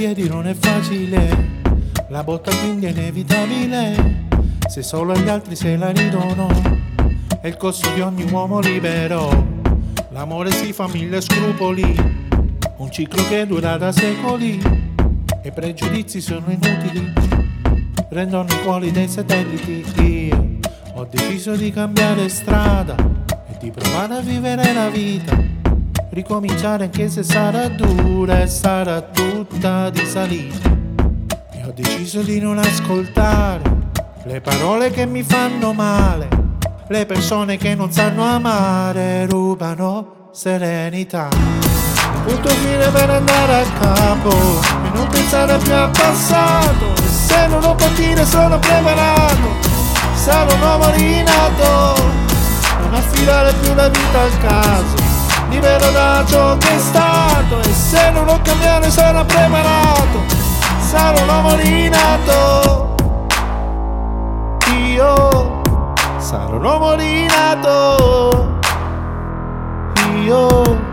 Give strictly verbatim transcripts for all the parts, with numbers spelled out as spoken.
piedi non è facile, la botta quindi è inevitabile, se solo agli altri se la ridono, è il costo di ogni uomo libero. L'amore si fa mille scrupoli, un ciclo che dura da secoli, e i pregiudizi sono inutili, rendono i cuori dei satelliti. Io ho deciso di cambiare strada e di provare a vivere la vita, ricominciare anche se sarà dura e sarà tutta di salita. E ho deciso di non ascoltare le parole che mi fanno male, le persone che non sanno amare rubano serenità. Punto fine per andare a capo e non pensare più al passato, e se non ho partire sono preparato, sarò un uomo rinato, non affidare più la vita al caso, libero da ciò che è stato, e se non ho cambiato sono preparato, sarò un uomo rinato. Io sarò un uomo rinato. Io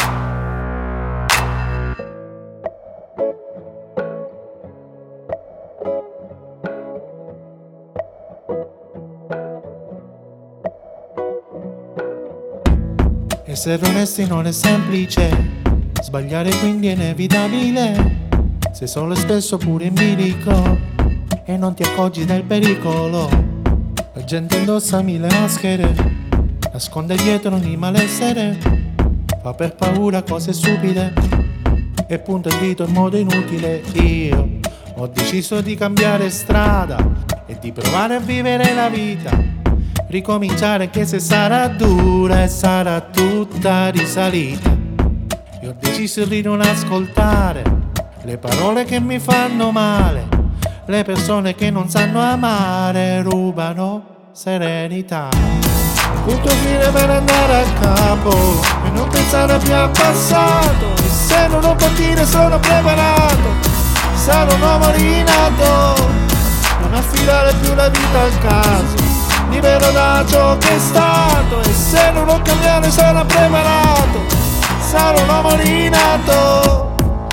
essere onesti non è semplice, sbagliare quindi è inevitabile, sei solo e spesso pure in bilico e non ti accorgi del pericolo. La gente indossa mille maschere, nasconde dietro ogni malessere, fa per paura cose stupide e punta il dito in modo inutile. Io ho deciso di cambiare strada e di provare a vivere la vita, ricominciare anche se sarà dura e sarà tutta risalita. E ho deciso di non ascoltare le parole che mi fanno male, le persone che non sanno amare rubano serenità. Punto fine per andare a capo e non pensare più al passato, e se non ho partire sono preparato, sarò un uomo rinato, non affidare più la vita al caso, libero da ciò che è stato, e se non ho cambiato sono preparato, sarò un uomo rinato.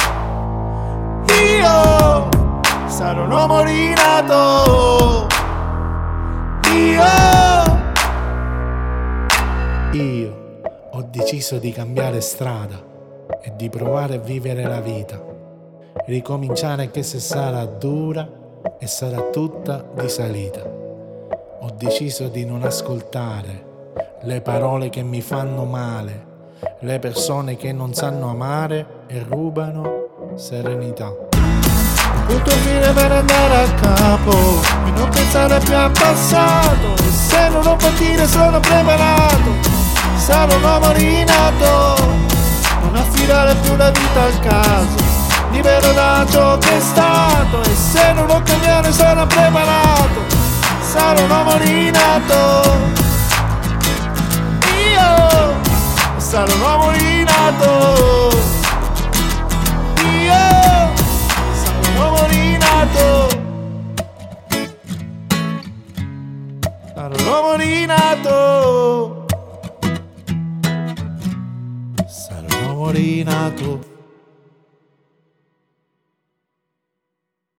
Io sarò un uomo rinato. Io Io ho deciso di cambiare strada e di provare a vivere la vita, ricominciare anche se sarà dura e sarà tutta di salita. Ho deciso di non ascoltare le parole che mi fanno male, le persone che non sanno amare e rubano serenità. Punto fine per andare a capo e non pensare più al passato, e se non ho partire sono preparato, sarò un uomo rinato, non affidare più la vita al caso, libero da ciò che è stato, e se non ho cambiato sono preparato, sarò un uomo rinato. Io sarò un uomo rinato. Io sarò un uomo rinato. Sarò un uomo rinato. Sarò un uomo rinato.